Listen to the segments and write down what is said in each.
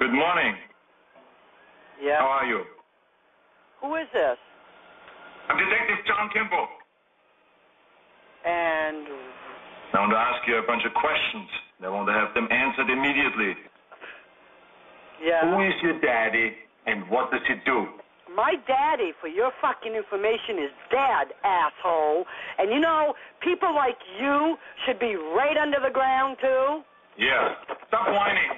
Good morning. Yeah? How are you? Who is this? I'm Detective John Kimball. And... I want to ask you a bunch of questions. I want to have them answered immediately. Yeah? Who is your daddy, and what does he do? My daddy, for your fucking information, is dead, asshole. And you know, people like you should be right under the ground, too. Yeah. Stop whining.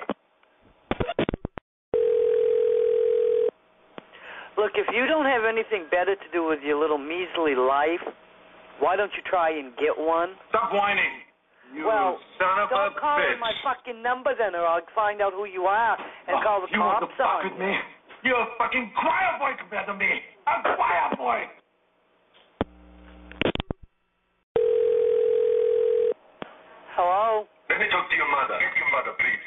Look, if you don't have anything better to do with your little measly life, why don't you try and get one? Stop whining. You Well, son of a don't call bitch. in my fucking number then, or I'll find out who you are and call the You want cops to fuck on with you. me? You're a fucking choir boy compared to me. A choir boy. Hello? Let me talk to your mother. Get your mother, please.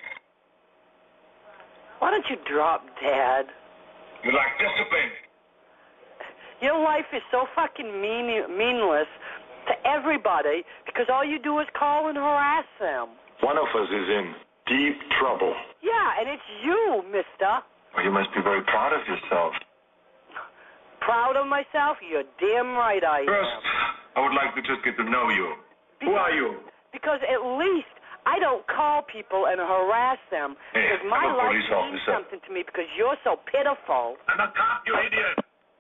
Why don't you drop Dad? You like discipline? Your life is so fucking meaningless to everybody because all you do is call and harass them. One of us is in deep trouble. Yeah, and it's you, mister. Well, you must be very proud of yourself. Proud of myself? You're damn right I am. First, I would like to just get to know you. Who are you? Because at least I don't call people and harass them because my I'm a life police means officer. something to me because you're so pitiful. I'm a cop, you idiot.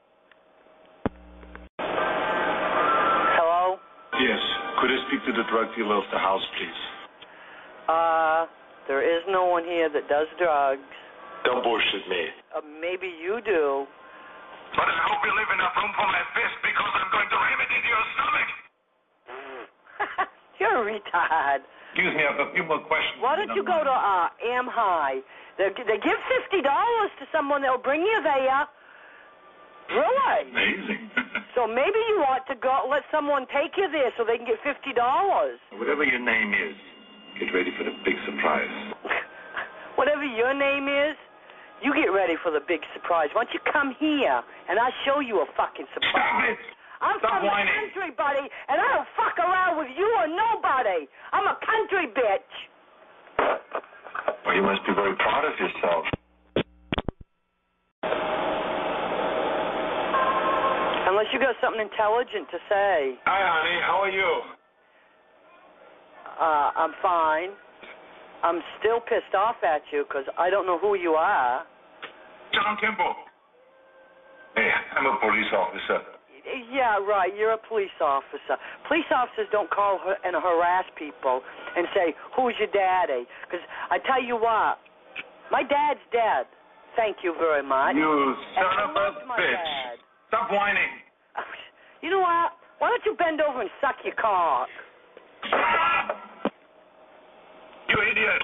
Hello? Yes. Could I speak to the drug dealer of the house, please? There is no one here that does drugs. Don't bullshit me. Maybe you do. But I hope you leave enough room for my fist because I'm going to ram it into your stomach. You're a retard. Excuse me, I have a few more questions. Why don't you go to Am High? They give $50 to someone that'll bring you there. Really? Amazing. So maybe you ought to go let someone take you there so they can get $50. Whatever your name is, get ready for the big surprise. Whatever your name is, you get ready for the big surprise. Why don't you come here and I'll show you a fucking surprise. Stop it! I'm Stop from whining. the country, buddy, and I don't fuck around with you or nobody. I'm a country bitch. Well, you must be very proud of yourself. Unless you got something intelligent to say. Hi, honey. How are you? I'm fine. I'm still pissed off at you because I don't know who you are. John Kimball. Hey, I'm a police officer. Yeah, right. You're a police officer. Police officers don't call and harass people and say, who's your daddy? Because I tell you what, my dad's dead. Thank you very much. You son And I of a loved my bitch. dad. Stop whining. You know what? Why don't you bend over and suck your cock? You idiot.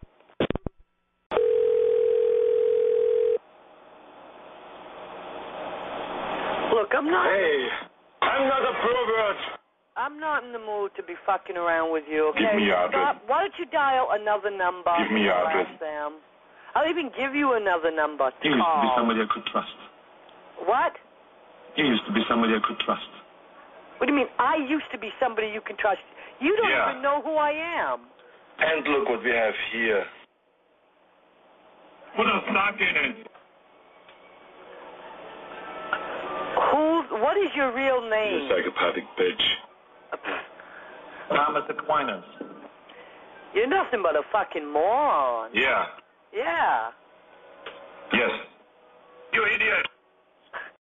Look, I'm not... Hey, I'm not a pervert. I'm not in the mood to be fucking around with you, okay? Give me your address. Stop. Why don't you dial another number? Give me your and address. harass them? I'll even give you another number to You used to be call. somebody I could trust. What? You used to be somebody I could trust. What do you mean, I used to be somebody you can trust? You don't Yeah. even know who I am. And look what we have here. Put a sock in it. What is your real You name? psychopathic bitch. Thomas Aquinas. You're nothing but a fucking moron. Yeah. Yeah.